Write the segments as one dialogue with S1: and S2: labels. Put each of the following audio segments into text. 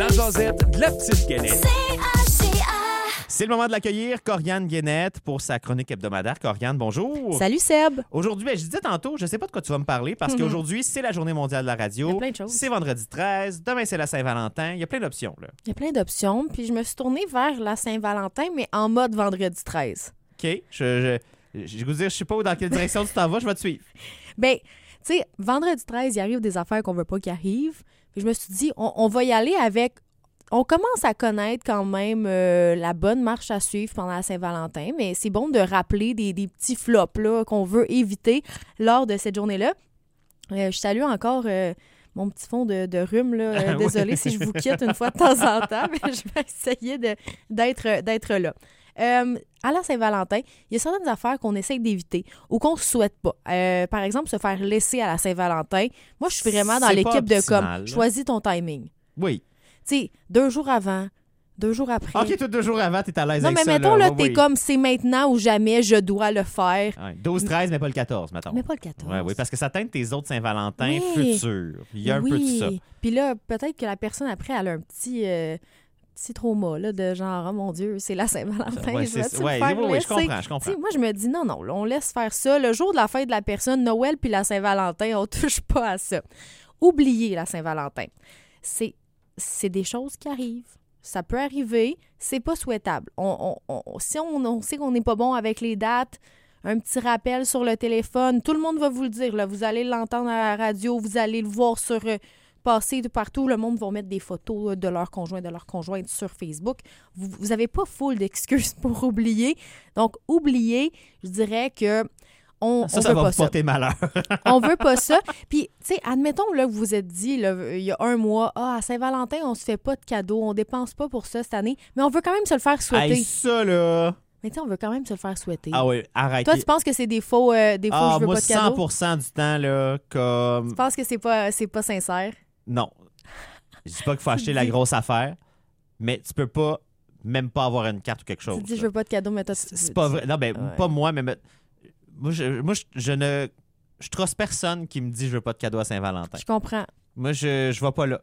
S1: la jasette de la petite Guénette.
S2: C'est le moment de l'accueillir, Corianne Guénette, pour sa chronique hebdomadaire. Corianne, bonjour.
S3: Salut Seb.
S2: Aujourd'hui, je disais tantôt, je ne sais pas de quoi tu vas me parler, parce qu'aujourd'hui, c'est la journée mondiale de la radio.
S3: Il y a plein de choses.
S2: C'est vendredi 13, demain, c'est la Saint-Valentin. Il y a plein d'options, là.
S3: Il y a plein d'options, puis je me suis tournée vers la Saint-Valentin, mais en mode vendredi 13.
S2: OK, je vous dire, je sais pas dans quelle direction tu t'en vas, je vais te suivre.
S3: Ben, tu sais, vendredi 13, il arrive des affaires qu'on veut pas qu'il arrive. Puis je me suis dit, on va y aller avec... On commence à connaître quand même la bonne marche à suivre pendant la Saint-Valentin, mais c'est bon de rappeler des petits flops là, qu'on veut éviter lors de cette journée-là. Je salue encore mon petit fond de rhume. Là. Désolée si je vous quitte une fois de temps en temps, mais je vais essayer d'être là. À la Saint-Valentin, il y a certaines affaires qu'on essaie d'éviter ou qu'on ne souhaite pas. Par exemple, se faire laisser à la Saint-Valentin. Moi, je suis vraiment dans l'équipe de comme, choisis ton timing.
S2: Oui.
S3: Tu sais, 2 jours avant, 2 jours après.
S2: OK, toi, 2 jours avant, t'es à l'aise
S3: non,
S2: avec
S3: mais
S2: ça.
S3: mettons, là,
S2: oui,
S3: t'es
S2: oui.
S3: comme, c'est maintenant ou jamais, je dois le faire.
S2: Ouais, 12-13, mais pas le 14, mettons.
S3: Mais pas le 14.
S2: Oui, parce que ça teinte tes autres Saint-Valentin
S3: Oui.
S2: futurs. Il y a un peu de ça.
S3: Puis là, peut-être que la personne, après, elle a un petit trauma, là, de genre, oh mon Dieu, c'est la Saint-Valentin,
S2: Ouais,
S3: je vais
S2: c'est-
S3: te
S2: ouais,
S3: le faire
S2: oui,
S3: laisser?
S2: je comprends.
S3: Tu sais, moi, je me dis, non, là, on laisse faire ça. Le jour de la fête de la personne, Noël puis la Saint-Valentin, on touche pas à ça. Oubliez la Saint-Valentin. C'est des choses qui arrivent. Ça peut arriver, c'est pas souhaitable. Si on sait qu'on n'est pas bon avec les dates, un petit rappel sur le téléphone, tout le monde va vous le dire. Là. Vous allez l'entendre à la radio, vous allez le voir passer de partout. Le monde va mettre des photos de leur conjoint, de leur conjointe sur Facebook. Vous n'avez pas full d'excuses pour oublier. Donc, oublier, je dirais que on
S2: Ça
S3: veut
S2: va
S3: pas
S2: vous
S3: ça.
S2: porter malheur.
S3: On veut pas ça. Puis, tu sais, admettons là, que vous vous êtes dit, là, il y a un mois, à Saint-Valentin, on se fait pas de cadeaux, on dépense pas pour ça cette année, mais on veut quand même se le faire souhaiter.
S2: Hey, ça, là...
S3: Mais tu sais, on veut quand même se le faire souhaiter.
S2: Ah oui, arrête.
S3: Toi, tu penses que c'est des faux je veux
S2: moi,
S3: pas de cadeaux?
S2: 100% du temps, là, comme...
S3: Tu penses que c'est pas sincère?
S2: Non. Je dis pas qu'il faut acheter la grosse affaire, mais tu peux pas même pas avoir une carte ou quelque chose.
S3: Tu dis,
S2: là.
S3: je veux pas de cadeaux, mais toi,
S2: C'est pas vrai. Non, ben,
S3: Ouais.
S2: pas moi, mais... Moi, je trosse personne qui me dit je veux pas de cadeau à Saint-Valentin.
S3: Je comprends.
S2: Moi, je vais pas là.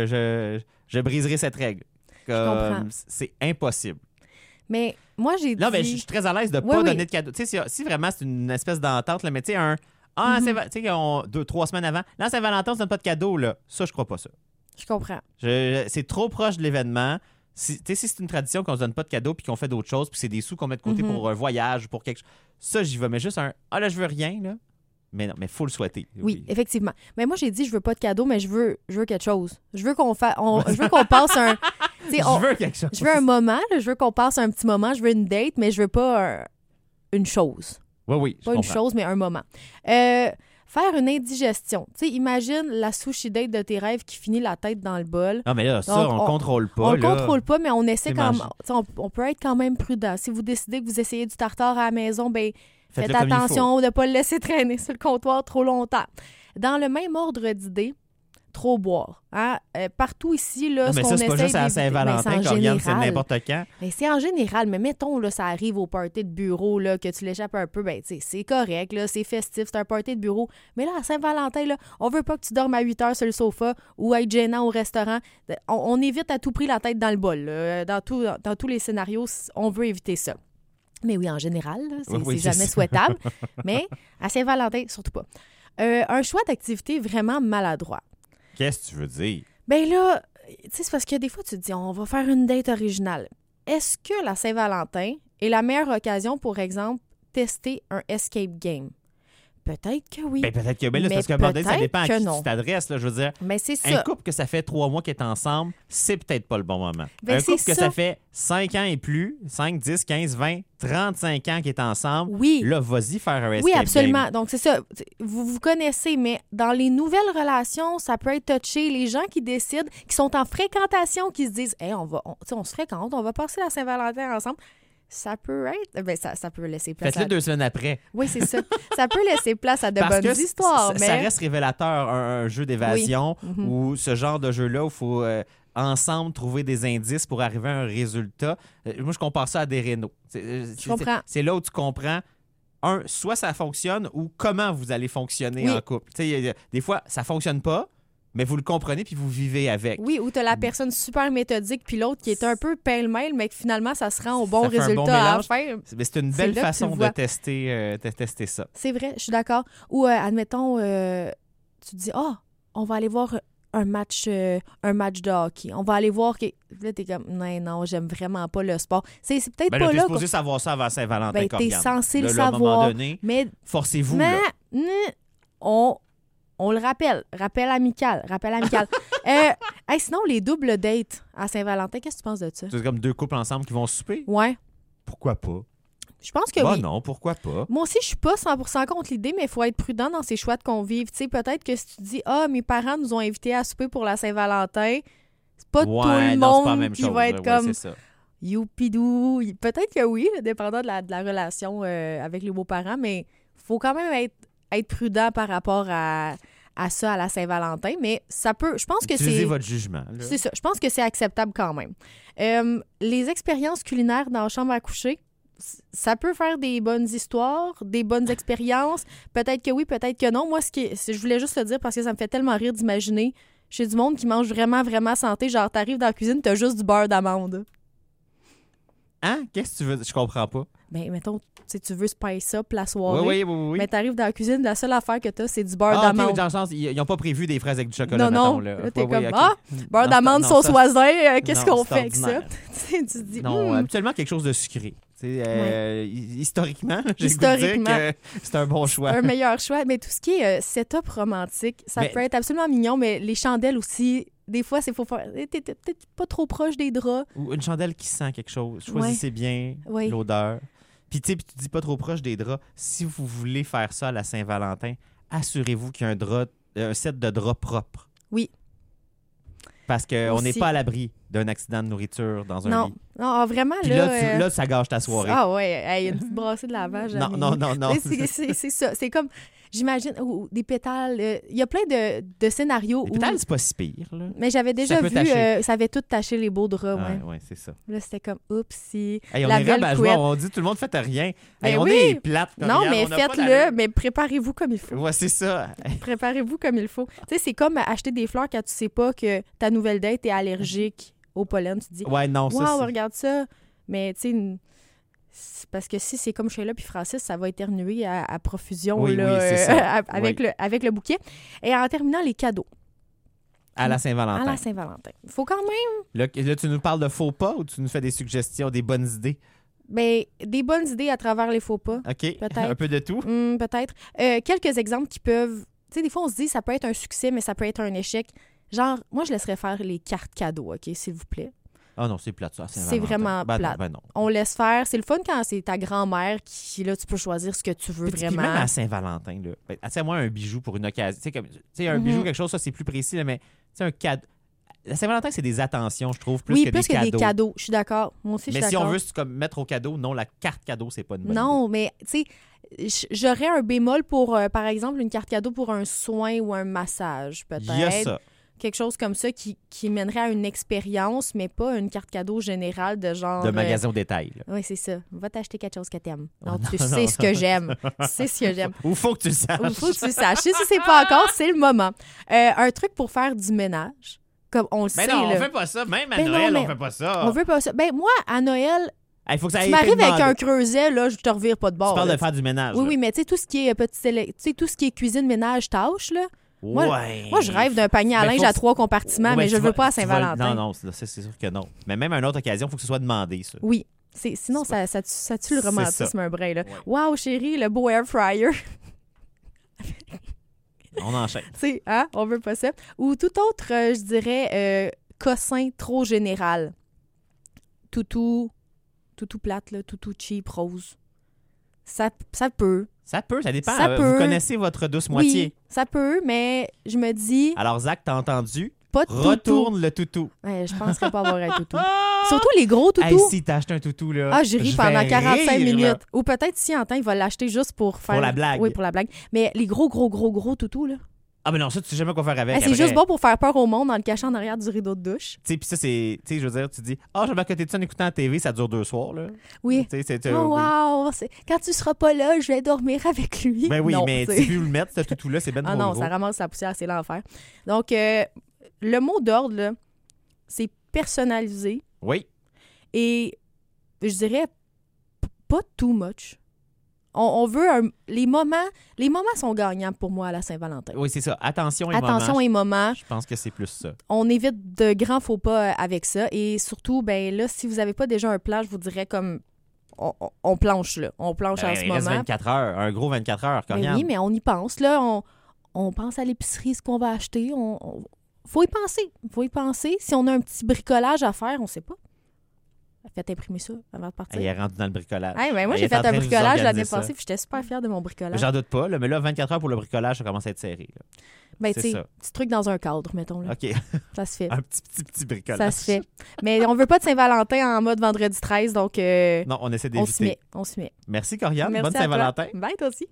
S2: Je briserai cette règle.
S3: comprends.
S2: C'est impossible.
S3: Mais moi, j'ai dit...
S2: Non, mais je suis très à l'aise de
S3: Oui,
S2: pas
S3: oui.
S2: donner de cadeau. Tu sais, si vraiment c'est une espèce d'entente, là, mais tu sais, tu sais, 2-3 semaines avant, là, Saint-Valentin, on se donne pas de cadeau, là. Ça, je crois pas ça.
S3: Je comprends.
S2: C'est trop proche de l'événement. Si c'est une tradition qu'on se donne pas de cadeau puis qu'on fait d'autres choses puis c'est des sous qu'on met de côté pour un voyage ou pour quelque chose, ça, j'y vais. Mais juste là, je veux rien, là. Mais non, mais faut le souhaiter.
S3: Oui, effectivement. Mais moi, j'ai dit, je veux pas de cadeau, mais je veux quelque chose. Je veux qu'on je veux qu'on passe un... tu sais,
S2: Je veux quelque chose.
S3: Je veux un moment, là, je veux qu'on passe un petit moment, je veux une date, mais je veux pas une chose.
S2: Oui, je
S3: Pas une
S2: comprends.
S3: chose, mais un moment. Faire une indigestion. Tu sais, imagine la sushi date de tes rêves qui finit la tête dans le bol.
S2: Non, mais là, ça,
S3: Donc,
S2: on le contrôle pas.
S3: On le
S2: là.
S3: contrôle pas, mais on essaie
S2: C'est
S3: quand
S2: magique.
S3: même. Tu sais, on peut être quand même prudent. Si vous décidez que vous essayez du tartare à la maison, ben faites
S2: Faites-le comme il
S3: attention de ne pas le laisser traîner sur le comptoir trop longtemps. Dans le même ordre d'idée, trop boire. Hein? Partout ici, là,
S2: Non, mais
S3: ce
S2: ça,
S3: qu'on
S2: c'est pas
S3: essaie
S2: juste à
S3: d'éviter-
S2: Saint-Valentin,
S3: ben,
S2: Corianne, c'est n'importe quand.
S3: mais c'est en général. Mais mettons, là, ça arrive au party de bureau, là, que tu l'échappes un peu, ben, tu sais, c'est correct, là, c'est festif, c'est un party de bureau. Mais là, à Saint-Valentin, là, on veut pas que tu dormes à 8 heures sur le sofa ou être gênant au restaurant. On évite à tout prix la tête dans le bol. Là. Dans tous les scénarios, on veut éviter ça. Mais oui, en général, là,
S2: Oui,
S3: c'est jamais
S2: ça.
S3: souhaitable. Mais à Saint-Valentin, surtout pas. Un choix d'activité vraiment maladroit.
S2: Qu'est-ce que tu veux dire?
S3: Ben là, tu sais, c'est parce que des fois, tu te dis, on va faire une date originale. Est-ce que la Saint-Valentin est la meilleure occasion, pour exemple, tester un escape game? Peut-être que oui.
S2: Ben, peut-être que là, c'est
S3: Mais
S2: parce qu'à un moment donné, ça
S3: peut-être
S2: dépend à
S3: que
S2: qui
S3: non.
S2: tu t'adresses. Là, je veux dire,
S3: Mais c'est
S2: un
S3: ça.
S2: couple que ça fait 3 mois qu'il est ensemble, c'est peut-être pas le bon moment.
S3: Ben,
S2: un couple
S3: c'est
S2: que
S3: ça.
S2: ça fait 5 ans et plus, 5, 10, 15, 20, 35 ans qu'il est ensemble,
S3: Oui.
S2: là, vas-y faire un escape
S3: Oui, absolument.
S2: game.
S3: Donc, c'est ça. Vous vous connaissez, mais dans les nouvelles relations, ça peut être touché. Les gens qui décident, qui sont en fréquentation, qui se disent, hey, on se fréquente, on va passer la Saint-Valentin ensemble. Ça peut être... Ben, ça peut laisser place
S2: Faites-le 2 semaines après.
S3: Oui, c'est ça. Ça peut laisser place à de
S2: Parce
S3: bonnes
S2: que
S3: histoires,
S2: ça
S3: mais...
S2: reste révélateur, un jeu d'évasion
S3: Oui. Mhm.
S2: ou ce genre de jeu-là où il faut ensemble trouver des indices pour arriver à un résultat. Moi, je compare ça à des rénaux.
S3: Je comprends.
S2: C'est là où tu comprends, soit ça fonctionne ou comment vous allez fonctionner
S3: Oui.
S2: en couple. Tu sais, des fois, ça fonctionne pas, mais vous le comprenez puis vous vivez avec.
S3: Oui, ou t'as la personne super méthodique puis l'autre qui est un peu pêle-mêle, mais que finalement, ça se rend au bon
S2: Ça fait un
S3: résultat
S2: bon
S3: à la
S2: mélange.
S3: fin.
S2: Mais c'est une
S3: C'est
S2: belle
S3: là que tu
S2: façon
S3: le
S2: de
S3: vois.
S2: tester ça.
S3: C'est vrai, je suis d'accord. Ou, admettons, tu te dis, on va aller voir un match de hockey. On va aller voir... Là, t'es comme, non, j'aime vraiment pas le sport. C'est peut-être
S2: Ben
S3: pas
S2: là, t'es
S3: là...
S2: supposé savoir ça avant Saint-Valentin,
S3: Ben, t'es
S2: Coriane.
S3: censé le
S2: Là, à un moment
S3: savoir,
S2: donné,
S3: mais
S2: forcez-vous, là.
S3: On le rappelle. Rappel amical. Sinon, les doubles dates à Saint-Valentin, qu'est-ce que tu penses de ça?
S2: C'est comme deux couples ensemble qui vont souper?
S3: Ouais.
S2: Pourquoi pas?
S3: Je pense que
S2: Bah
S3: oui.
S2: non, pourquoi pas?
S3: Moi aussi, je suis pas 100% contre l'idée, mais il faut être prudent dans ses choix de convives. Tu sais, peut-être que si tu dis « Ah, mes parents nous ont invités à souper pour la Saint-Valentin », c'est pas tout le
S2: non, c'est pas la
S3: monde
S2: même
S3: qui
S2: chose,
S3: va être
S2: là.
S3: comme
S2: Ouais, c'est ça.
S3: « Youpidou ». Peut-être que oui, dépendant de la relation avec les beaux-parents, mais faut quand même être prudent par rapport à ça à la Saint-Valentin. Mais ça peut... Je pense que
S2: Utilisez
S3: c'est...
S2: votre jugement. Là.
S3: C'est ça. Je pense que c'est acceptable quand même. Les expériences culinaires dans la chambre à coucher, ça peut faire des bonnes histoires, des bonnes expériences. Peut-être que oui, peut-être que non. Moi, je voulais juste le dire parce que ça me fait tellement rire d'imaginer chez du monde qui mange vraiment, vraiment santé. Genre, t'arrives dans la cuisine, t'as juste du beurre d'amande.
S2: Hein? Qu'est-ce que tu veux? Je comprends pas.
S3: Ben, mettons, tu veux spice up la soirée.
S2: Oui.
S3: Mais t'arrives dans la cuisine, la seule affaire que t'as, c'est du beurre
S2: Ah,
S3: d'amande.
S2: OK, dans le sens, ils n'ont pas prévu des fraises avec du chocolat,
S3: Non.
S2: mettons.
S3: Là, t'es comme,
S2: OK.
S3: beurre
S2: Non,
S3: d'amande,
S2: non,
S3: sauce
S2: ça,
S3: voisin, qu'est-ce
S2: non,
S3: qu'on
S2: c'est
S3: fait avec ça?
S2: ordinaire.
S3: Tu te dis,
S2: Non, habituellement, quelque chose de sucré. Historiquement, j'ai le goût de dire que c'est un bon choix.
S3: un meilleur choix. Mais tout ce qui est setup romantique, ça peut être absolument mignon, mais les chandelles aussi, des fois, c'est faut faire. T'es peut-être pas trop proche des draps.
S2: Ou une chandelle qui sent quelque chose. Choisissez bien l'odeur. Puis tu dis pas trop proche des draps. Si vous voulez faire ça à la Saint-Valentin, assurez-vous qu'il y a un set de draps propres.
S3: Oui.
S2: Parce qu'on n'est
S3: Aussi.
S2: pas à l'abri d'un accident de nourriture dans un
S3: Non.
S2: lit.
S3: Non, vraiment,
S2: Puis là, ça gâche ta soirée.
S3: Ah ouais, hey, une petite brassée de lavage.
S2: Non.
S3: C'est ça. C'est comme, j'imagine, des pétales. Il y a plein de scénarios.
S2: Les pétales, c'est pas si pire. Là.
S3: Mais j'avais déjà
S2: peut
S3: vu,
S2: tacher.
S3: ça avait tout taché les beaux draps. Ouais.
S2: Ouais, c'est ça.
S3: Là, c'était comme, oupsie.
S2: Hey, on
S3: la
S2: est
S3: belle
S2: rabat-joie,
S3: couette.
S2: on dit tout le monde faites rien. Hey,
S3: Ben
S2: on
S3: oui.
S2: est plate.
S3: Non,
S2: Coriane,
S3: mais
S2: on n'a pas
S3: faites-le,
S2: d'allure.
S3: mais préparez-vous comme il faut.
S2: Ouais, c'est ça.
S3: Préparez-vous comme il faut. Tu sais, c'est comme acheter des fleurs quand tu sais pas que ta nouvelle date est allergique au pollen. Tu te dis,
S2: Ouais, non, ça,
S3: wow,
S2: c'est...
S3: regarde ça. Mais tu sais, c'est parce que si c'est comme Sheila puis Francis, ça va éternuer à profusion
S2: Oui,
S3: là,
S2: c'est ça.
S3: avec le bouquet. Et en terminant, les cadeaux
S2: À la Saint-Valentin.
S3: à la Saint-Valentin. Il faut quand même
S2: Là, tu nous parles de faux pas ou tu nous fais des suggestions, des bonnes idées?
S3: des bonnes idées à travers les faux pas.
S2: OK?
S3: Peut-être.
S2: Un peu de tout?
S3: Peut-être. Quelques exemples qui peuvent... Tu sais, des fois, on se dit ça peut être un succès, mais ça peut être un échec. Genre, moi, je laisserais faire les cartes cadeaux, OK, s'il vous plaît.
S2: Ah non, c'est plate, ça.
S3: C'est vraiment plate.
S2: Ben non.
S3: On laisse faire. C'est le fun quand c'est ta grand-mère qui, là, tu peux choisir ce que tu veux
S2: Puis
S3: vraiment.
S2: même à Saint-Valentin, là. Moi, un bijou pour une occasion. Tu sais, un bijou, quelque chose, ça, c'est plus précis, là, mais tu sais, un cadeau. La Saint-Valentin, c'est des attentions, je trouve, plus
S3: oui,
S2: que
S3: plus
S2: des
S3: que
S2: cadeaux.
S3: des cadeaux. Je suis d'accord. Moi aussi, je suis
S2: Mais si
S3: d'accord.
S2: on veut comme, mettre au cadeau, non, la carte cadeau, c'est pas une bonne
S3: Non, mais tu sais, j'aurais un bémol pour, par exemple, une carte cadeau pour un soin ou un massage, peut-être.
S2: idée. Il y a ça.
S3: Quelque chose comme ça qui mènerait à une expérience, mais pas une carte cadeau générale de genre...
S2: De magasin au détail. là.
S3: Oui, c'est ça. Va t'acheter quelque chose que t'aimes. Non,
S2: non,
S3: tu
S2: non,
S3: sais ce que j'aime. Tu sais ce que j'aime.
S2: Ou faut que tu le saches.
S3: Il faut que tu le saches. Si c'est pas encore, c'est le moment. Un truc pour faire du ménage, comme on le
S2: Mais
S3: sait.
S2: non, on
S3: là.
S2: fait pas ça. Même à
S3: Ben non,
S2: Noël,
S3: mais
S2: on fait pas ça.
S3: On veut pas ça. Ben moi, à Noël,
S2: Il faut que ça ait
S3: tu
S2: été
S3: m'arrives avec
S2: demandé.
S3: un creuset, là, je te revire pas de bord.
S2: Tu parles
S3: là.
S2: de faire du ménage.
S3: Oui,
S2: là.
S3: oui, mais tu sais, tout ce qui est tu sais, tout ce qui est cuisine, ménage, tâches, là.
S2: Ouais.
S3: Moi, je rêve d'un panier à
S2: Mais
S3: linge
S2: faut
S3: à
S2: que-
S3: 3 compartiments,
S2: Ouais,
S3: mais je
S2: tu
S3: le veux
S2: vas-
S3: pas à
S2: tu vas-
S3: Saint-Valentin.
S2: Non, c'est sûr que non. Mais même à une autre occasion, il faut que ce soit demandé, ça.
S3: Oui. Sinon, ça tue le
S2: C'est
S3: romantisme
S2: ça.
S3: un brin, là.
S2: Ouais.
S3: Wow, chérie, le beau air fryer.
S2: On enchaîne.
S3: Tu sais, hein? On veut pas ça. Ou tout autre, je dirais, cossin trop général. Toutou plate, là. Toutou cheap, rose. Ça peut.
S2: Ça peut, ça dépend.
S3: Ça peut.
S2: Vous connaissez votre douce moitié.
S3: Oui, ça peut, mais je me dis,
S2: Alors, Zach, t'as entendu?
S3: pas de toutou.
S2: Retourne le toutou.
S3: Ouais, je penserais pas avoir un toutou. Surtout les gros toutous.
S2: Hey, si t'as acheté un toutou, là.
S3: Ah, je ris pendant
S2: vais
S3: 45
S2: rire,
S3: minutes.
S2: là.
S3: Ou peut-être si en temps, il va l'acheter juste pour faire...
S2: la blague.
S3: Oui, pour la blague. Mais les gros toutous, là.
S2: Ah, mais non, ça, tu sais jamais quoi faire avec.
S3: C'est
S2: après.
S3: juste bon pour faire peur au monde en le cachant en arrière du rideau de douche.
S2: Tu sais, puis ça, c'est. Tu sais, je veux dire, tu dis, je vais m'accoter de ça en écoutant la TV, ça dure 2 soirs, là.
S3: Oui.
S2: Tu sais, c'est.
S3: Oh, wow! Quand tu seras pas là, je vais dormir avec lui.
S2: Ben oui,
S3: non,
S2: mais
S3: t'sais.
S2: tu peux le mettre, ce toutou-là, c'est ben
S3: Ah
S2: trop
S3: non,
S2: gros.
S3: ça ramasse la poussière, c'est l'enfer. Donc, le mot d'ordre, là, c'est personnalisé
S2: Oui.
S3: et je dirais pas too much. On veut les moments sont gagnants pour moi à la Saint-Valentin.
S2: Oui, c'est ça. Attention et
S3: Attention
S2: moments.
S3: et moments.
S2: Je pense que c'est plus ça.
S3: On évite de grands faux pas avec ça. Et surtout, ben là, si vous n'avez pas déjà un plan, je vous dirais comme on planche là. On planche en ce
S2: Il reste
S3: moment.
S2: 24 heures, un gros 24 heures,
S3: Ben
S2: Corianne.
S3: oui, mais on y pense. Là, on pense à l'épicerie, ce qu'on va acheter. Faut y penser. Faut y penser. Si on a un petit bricolage à faire, on sait pas. Faites imprimer ça avant de partir.
S2: Elle est rendue dans le bricolage.
S3: Hey, ben moi,
S2: Elle
S3: j'ai
S2: est
S3: fait
S2: en train
S3: un
S2: de nous
S3: bricolage l'année
S2: organiser ça.
S3: passée, puis j'étais super fière de mon bricolage.
S2: J'en doute pas, là, mais là, 24 heures pour le bricolage, ça commence à être serré. Là.
S3: Ben,
S2: c'est
S3: tu sais,
S2: ça.
S3: petit truc dans un cadre, mettons. Là.
S2: OK.
S3: Ça se fait.
S2: Un petit bricolage.
S3: Ça se fait. Mais on veut pas de Saint-Valentin en mode vendredi 13, donc
S2: Non, on essaie
S3: on s'y met.
S2: d'éviter.
S3: On s'y met.
S2: Merci, Corianne.
S3: Merci
S2: Bonne
S3: à toi.
S2: Saint-Valentin.
S3: Bye, toi aussi.